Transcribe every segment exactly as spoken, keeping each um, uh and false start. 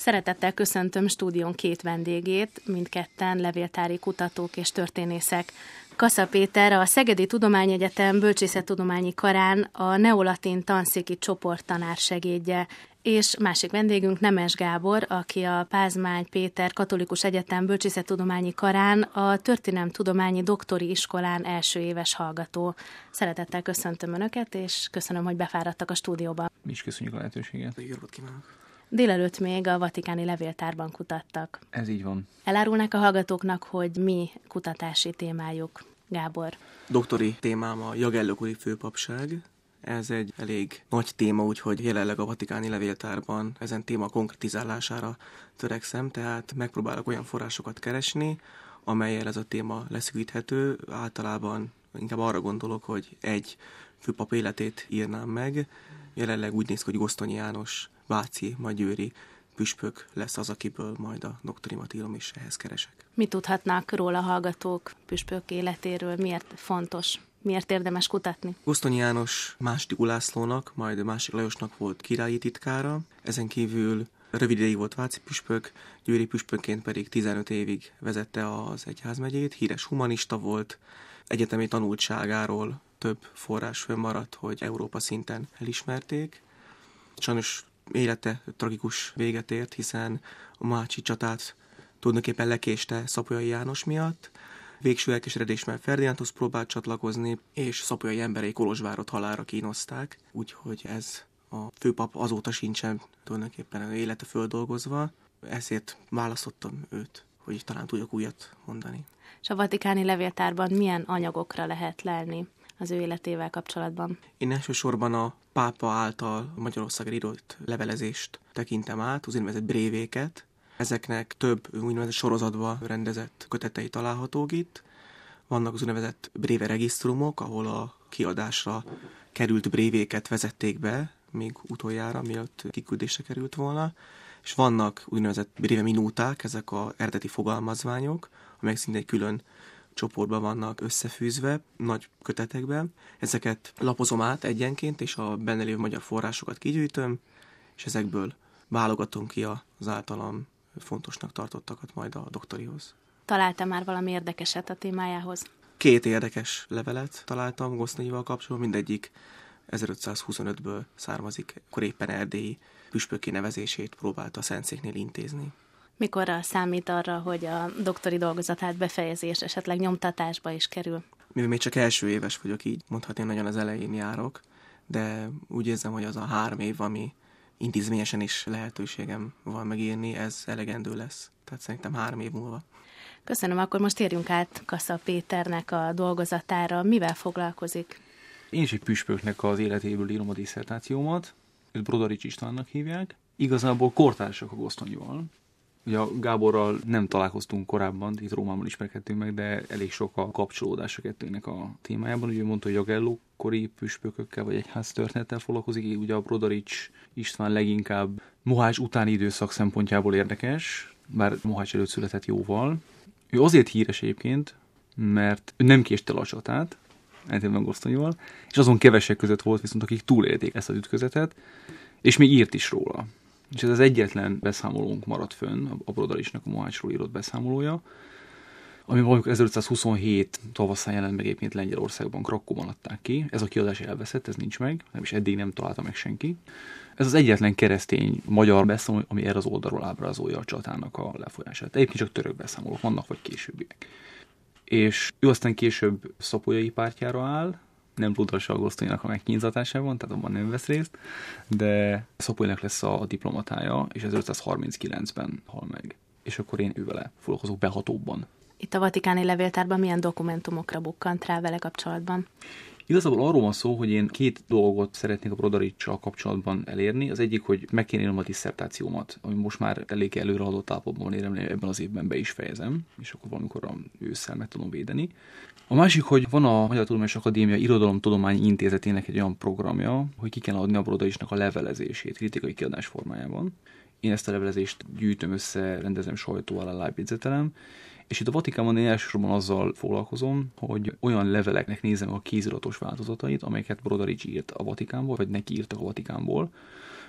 Szeretettel köszöntöm stúdión két vendégét, mindketten levéltári kutatók és történészek. Kassa Péter a Szegedi Tudományegyetem Bölcsészettudományi Karán a neolatin tanszéki csoport tanársegédje, és másik vendégünk Nemes Gábor, aki a Pázmány Péter Katolikus Egyetem Bölcsészettudományi Karán a Történelemtudományi Doktori Iskolán első éves hallgató. Szeretettel köszöntöm Önöket, és köszönöm, hogy befáradtak a stúdióba. Mi is köszönjük a lehetőséget. Jó napot kívánok! Délelőtt még a vatikáni levéltárban kutattak. Ez így van. Elárulnak a hallgatóknak, hogy mi kutatási témájuk, Gábor? Doktori témám a Jagellókori főpapság. Ez egy elég nagy téma, úgyhogy jelenleg a vatikáni levéltárban ezen téma konkretizálására törekszem, tehát megpróbálok olyan forrásokat keresni, amellyel ez a téma leszűkíthető. Általában inkább arra gondolok, hogy egy főpap életét írnám meg. Jelenleg úgy néz ki, hogy Gosztonyi János váci, magyőri püspök lesz az, akiből majd a doktorimat írom, és ehhez keresek. Mit tudhatnak róla hallgatók püspök életéről? Miért fontos? Miért érdemes kutatni? Gosztonyi János második Ulászlónak, majd második Lajosnak volt királyi titkára. Ezen kívül rövid ideig volt váci püspök, győri püspökként pedig tizenöt évig vezette az egyházmegyét. Híres humanista volt, egyetemi tanultságáról több forrás fönnmaradt, hogy Európa szinten elismerték. Sajnos élete tragikus véget ért, hiszen a Mohácsi csatát tulajdonképpen lekéste Szapolyai János miatt. Végső elkeseredésben Ferdinándhoz próbált csatlakozni, és szapolyai emberei Kolozsvárot halálra kínozták, úgyhogy ez a főpap azóta sincsen tulajdonképpen az élete földolgozva, ezért választottam őt, hogy talán tudjak újat mondani. És a vatikáni levéltárban milyen anyagokra lehet lelni az ő életével kapcsolatban? Én elsősorban a pápa által Magyarországra írott levelezést tekintem át, az úgynevezett brévéket. Ezeknek több úgynevezett sorozatba rendezett kötetei találhatók itt. Vannak az úgynevezett bréve regisztrumok, ahol a kiadásra került brévéket vezették be, még utoljára, mielőtt kiküldésre került volna. És vannak úgynevezett bréve minúták, ezek az eredeti fogalmazványok, amelyek szinte egy külön csoportban vannak összefűzve, nagy kötetekben. Ezeket lapozom át egyenként, és a benne lévő magyar forrásokat kigyűjtöm, és ezekből válogatom ki az általam fontosnak tartottakat majd a doktorihoz. Találtam már valami érdekeset a témájához? Két érdekes levelet találtam Gosztonyival kapcsolatban, mindegyik ezerötszázhuszonötből származik, akkor éppen erdélyi püspökké nevezését próbálta a Szentszéknél intézni. Mikorra számít arra, hogy a doktori dolgozatát befejezés, esetleg nyomtatásba is kerül? Mivel még csak első éves vagyok, így mondhatni, nagyon az elején járok, de úgy érzem, hogy az a három év, ami intézményesen is lehetőségem van megírni, ez elegendő lesz. Tehát szerintem három év múlva. Köszönöm, akkor most térjünk át Kassa Péternek a dolgozatára. Mivel foglalkozik? Én is egy püspöknek az életéből írom a disszertációmat, őt Brodarics Istvánnak hívják. Igazából kortársak a Gosztonyival. Ugye a Gáborral nem találkoztunk korábban, itt Rómában ismerkedtünk meg, de elég sok a kapcsolódás a kettőnek a témájában. Ugye mondta, hogy Jagellókori püspökökkel vagy egyháztörténettel foglalkozik, ugye a Brodarics István leginkább Mohács utáni időszak szempontjából érdekes, bár Mohács előtt született jóval. Ő azért híres egyébként, mert ő nem késte el a csatát, ellentétben Gosztonyival, és azon kevesek között volt viszont, akik túlélték ezt az ütközetet, és még írt is róla. És ez az egyetlen beszámolónk maradt fönn, a Brodaricsnak a Mohácsról írott beszámolója, ami valamikor ezerötszázhuszonhét tavaszán jelent meg egyébként Lengyelországban, Krakóban adták ki. Ez a kiadás elveszett, ez nincs meg, nem is eddig nem találta meg senki. Ez az egyetlen keresztény magyar beszámoló, ami erre az oldalról ábrázolja a csatának a lefolyását. Egyébként csak török beszámolók vannak, vagy későbbiek. És ő aztán később Szapolyai pártjára áll, nem Ludrasa Gosztonyinak a megkínzatásában, tehát abban nem vesz részt, de Szapolyinak lesz a diplomatája, és ezerötszázharminckilencben hal meg. És akkor én ővele foglalkozok behatóbban. Itt a vatikáni levéltárban milyen dokumentumokra bukkant rá vele kapcsolatban? Igazából arról van szó, hogy én két dolgot szeretnék a Brodaricsal kapcsolatban elérni. Az egyik, hogy meg kéne írnom a disszertációmat, ami most már elég előre adott állapotban van, érem, ebben az évben be is fejezem, és akkor valamikor ősszel meg tudom védeni. A másik, hogy van a Magyar Tudományos Akadémia Irodalomtudományi Intézetének egy olyan programja, hogy ki kell adni a Brodaricsnak a levelezését kritikai kiadás formájában. Én ezt a levelezést gyűjtöm össze, rendezem sajtó alá, lábjegyzetelem, és itt a Vatikánban én elsősorban azzal foglalkozom, hogy olyan leveleknek nézem a kéziratos változatait, amelyeket Brodarics írt a Vatikánból, vagy neki írtak a Vatikánból.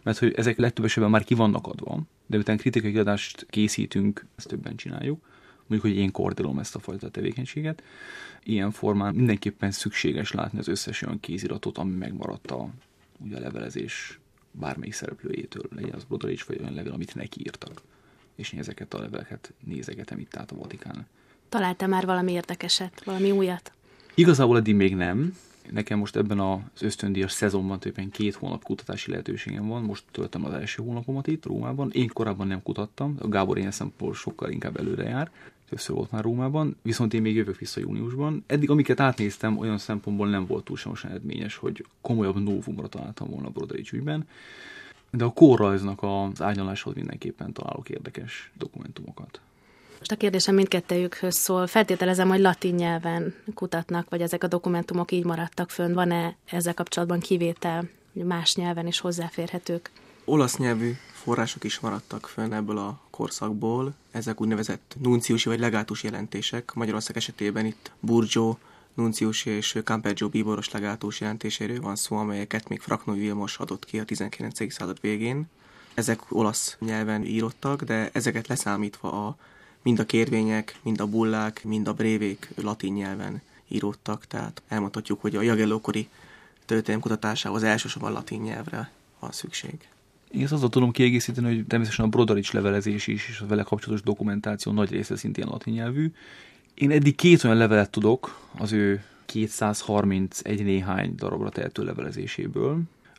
mert hogy ezek legtöbb esetben már ki vannak adva, de miután kritikai kiadást készítünk, ezt többen csináljuk, mondjuk, hogy én koordinálom ezt a fajta tevékenységet. Ilyen formán mindenképpen szükséges látni az összes olyan kéziratot, ami megmaradt a, ugye a levelezés bármelyik szereplőjétől, legyen az Brodarics vagy olyan levél, amit neki írtak. És én ezeket a leveleket nézegetem itt át a Vatikán. Találtál már valami érdekeset, valami újat? Igazából eddig még nem. Nekem most ebben az ösztöndíjas szezonban tulajdonképpen két hónap kutatási lehetőségem van. Most töltöm az első hónapomat itt Rómában. Én korábban nem kutattam, a Gábor ilyen szempontból sokkal inkább előre jár. Többször volt már Rómában, viszont én még jövök vissza júniusban. Eddig, amiket átnéztem, olyan szempontból nem volt túlságosan eredményes, hogy komolyabb novumra találtam volna a Brodarics ügyben. De a kórrajznak az árnyaláshoz mindenképpen találok érdekes dokumentumokat. Most a kérdésem mindkettőjükhöz szól. Feltételezem, hogy latin nyelven kutatnak, vagy ezek a dokumentumok így maradtak fönn. Van-e ezzel kapcsolatban kivétel, hogy más nyelven is hozzáférhetők? Olasz nyelvű források is maradtak fönn ebből a korszakból. Ezek úgynevezett nunciusi vagy legátus jelentések. Magyarország esetében itt Burgio nuncius és Campeggio bíboros legátus jelentéséről van szó, amelyeket még Fraknói Vilmos adott ki a tizenkilencedik század végén. Ezek olasz nyelven írottak, de ezeket leszámítva a mind a kérvények, mind a bullák, mind a brévék latin nyelven íródtak, tehát elmondhatjuk, hogy a Jagellókori történelem kutatásához elsősorban latin nyelvre van szükség. Én ezt azzal tudom kiegészíteni, hogy természetesen a Brodarics levelezés is, és a vele kapcsolatos dokumentáció nagy része szintén latin nyelvű. Én eddig két olyan levelet tudok az ő kétszázharmincegy néhány darabra tehető levelezéséből,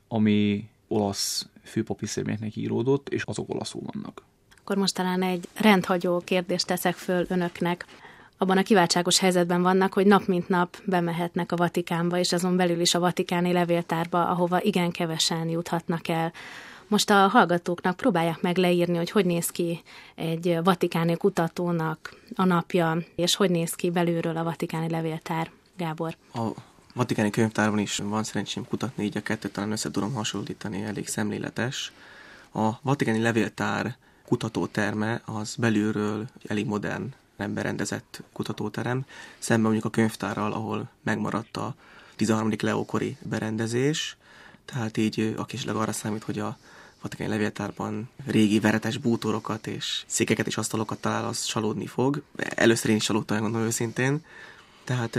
ami olasz főpapi személyeknek íródott, és azok olaszul vannak. Akkor most talán egy rendhagyó kérdést teszek föl önöknek. Abban a kiváltságos helyzetben vannak, hogy nap mint nap bemehetnek a Vatikánba, és azon belül is a vatikáni levéltárba, ahova igen kevesen juthatnak el. Most a hallgatóknak próbálják meg leírni, hogy hogy néz ki egy vatikáni kutatónak a napja, és hogy néz ki belülről a vatikáni levéltár. Gábor. A vatikáni könyvtárban is van szerencsém kutatni, így a kettőt talán össze tudom hasonlítani, elég szemléletes. A vatikáni levéltár kutatóterme az belülről elég modern, berendezett kutatóterem, szemben mondjuk a könyvtárral, ahol megmaradt a tizenharmadik Leókori berendezés, tehát így aki esetleg arra számít, hogy a vatikáni levéltárban régi veretes bútorokat és székeket és asztalokat talál, az csalódni fog. Először én is csalódtam, mondom őszintén. Tehát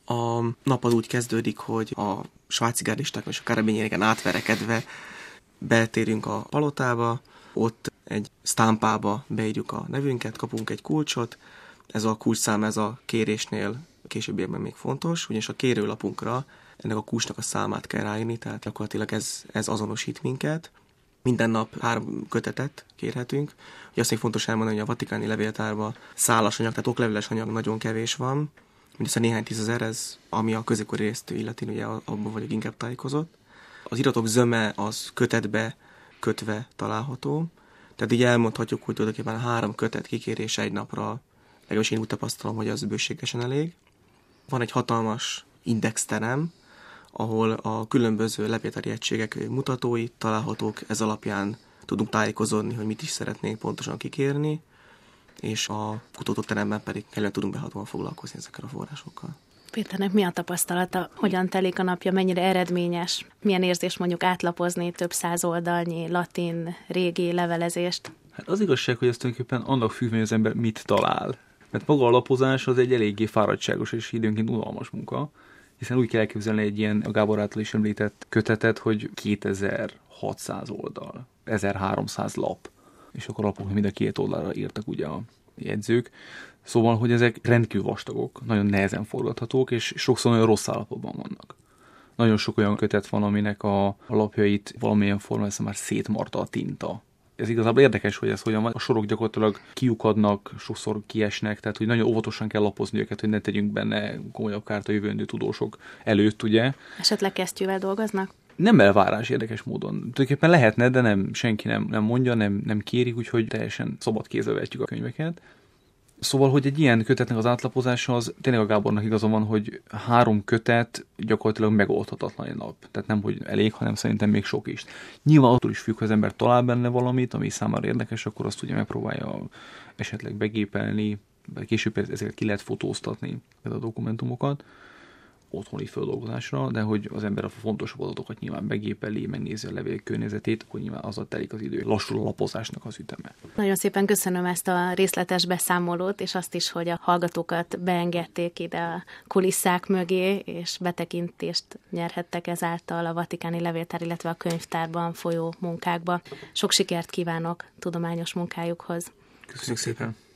a nap az úgy kezdődik, hogy a svájci gárdisták és a karabinieriken átverekedve betérünk a palotába, ott egy sztámpába beírjuk a nevünket, kapunk egy kulcsot, ez a kulcsszám, ez a kérésnél későbbiekben még fontos, ugyanis a kérőlapunkra ennek a kulcsnak a számát kell ráírni, tehát gyakorlatilag ez, ez azonosít minket. Minden nap három kötetet kérhetünk. Ugye azt még fontos elmondani, hogy a vatikáni levéltárban szálas anyag, tehát okleveles anyag nagyon kevés van, mindössze néhány tízezer, ez, ami a középkori részt illeti, ugye abban vagyok inkább tájékozott. Az iratok zöme az kötetbe kötve található, tehát így elmondhatjuk, hogy tulajdonképpen három kötet kikérése egy napra, legalábbis én úgy tapasztalom, hogy az bőségesen elég. Van egy hatalmas indexterem, ahol a különböző levéltári egységek mutatói találhatók, ez alapján tudunk tájékozódni, hogy mit is szeretnénk pontosan kikérni, és a kutatóteremben pedig kellene tudunk behatóan foglalkozni ezekkel a forrásokkal. Péternek mi a tapasztalata? Hogyan telik a napja? Mennyire eredményes? Milyen érzés mondjuk átlapozni több száz oldalnyi latin régi levelezést? Hát az igazság, hogy ez tulajdonképpen annak függ, hogy az ember mit talál. Mert maga a lapozás az egy eléggé fáradtságos és időnként unalmas munka, hiszen úgy kell elképzelni egy ilyen, a Gábor által is említett kötetet, hogy kétezer-hatszáz oldal, ezerháromszáz lap, és akkor lapok mind a két oldalra írtak ugye a jegyzők. Szóval, hogy ezek rendkívül vastagok, nagyon nehezen forgathatók, és sokszor nagyon rossz állapotban vannak. Nagyon sok olyan kötet van, aminek a lapjait valamilyen formában már szétmarta a tinta. Ez igazából érdekes, hogy ez hogyan van. A sorok gyakorlatilag kiukadnak, sokszor kiesnek, tehát hogy nagyon óvatosan kell lapozni őket, hogy ne tegyünk benne komolyabb kárt a jövendő tudósok előtt, ugye. Esetleg kesztyűvel dolgoznak? Nem elvárás érdekes módon. Tulajdonképpen lehetne, de nem, senki nem, nem mondja, nem, nem kéri, úgyhogy teljesen szabad kézzel vetjük a könyveket. Szóval, hogy egy ilyen kötetnek az átlapozása az tényleg a Gábornak igaza van, hogy három kötet gyakorlatilag megoldhatatlan egy nap. Tehát nem, hogy elég, hanem szerintem még sok is. Nyilván attól is függ, hogy az ember talál benne valamit, ami számára érdekes, akkor azt ugye megpróbálja esetleg begépelni, később ezeket ki lehet fotóztatni, ez a dokumentumokat. otthoni földolgozásra, de hogy az ember a fontosabb adatokat nyilván begépeli, megnézi a levél környezetét, akkor nyilván azzal telik az idő, lassul a lapozásnak az üteme. Nagyon szépen köszönöm ezt a részletes beszámolót, és azt is, hogy a hallgatókat beengedték ide a kulisszák mögé, és betekintést nyerhettek ezáltal a vatikáni levéltár, illetve a könyvtárban folyó munkákba. Sok sikert kívánok tudományos munkájukhoz. Köszönjük szépen!